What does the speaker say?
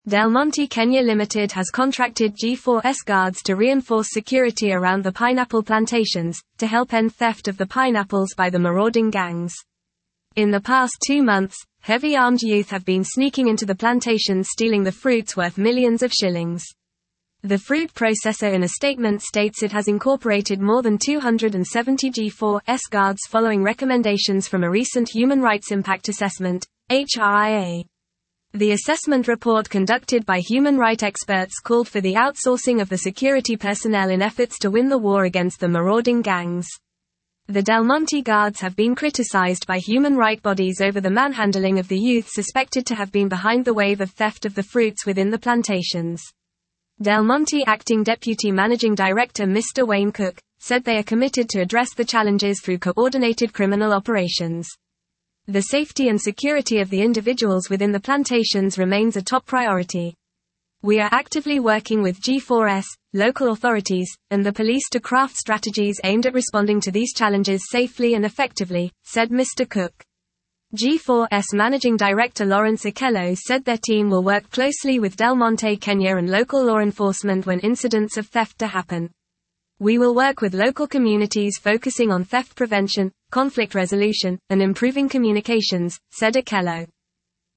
Del Monte Kenya Limited has contracted G4S guards to reinforce security around the pineapple plantations, to help end theft of the pineapples by the marauding gangs. In the past 2 months, heavy armed youth have been sneaking into the plantations stealing the fruits worth millions of shillings. The fruit processor in a statement states it has incorporated more than 270 G4S guards following recommendations from a recent Human Rights Impact Assessment, HRIA. The assessment report conducted by human rights experts called for the outsourcing of the security personnel in efforts to win the war against the marauding gangs. The Del Monte guards have been criticized by human rights bodies over the manhandling of the youth suspected to have been behind the wave of theft of the fruits within the plantations. Del Monte Acting Deputy Managing Director Mr. Wayne Cook said they are committed to address the challenges through coordinated criminal operations. The safety and security of the individuals within the plantations remains a top priority. We are actively working with G4S, local authorities, and the police to craft strategies aimed at responding to these challenges safely and effectively, said Mr. Cook. G4S Managing Director Lawrence Okello said their team will work closely with Del Monte Kenya and local law enforcement when incidents of theft happen. We will work with local communities focusing on theft prevention, conflict resolution, and improving communications, said Okello.